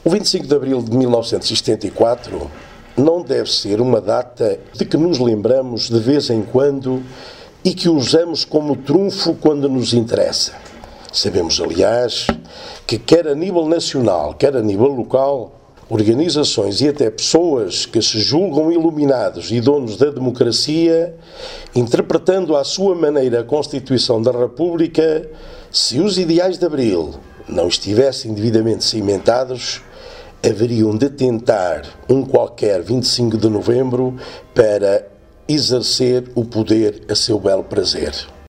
O 25 de abril de 1974 não deve ser uma data de que nos lembramos de vez em quando e que usamos como trunfo quando nos interessa. Sabemos, aliás, que quer a nível nacional, quer a nível local, organizações e até pessoas que se julgam iluminados e donos da democracia, interpretando à sua maneira a Constituição da República, se os ideais de Abril não estivessem devidamente cimentados, haveriam de tentar um qualquer 25 de novembro para exercer o poder a seu belo prazer.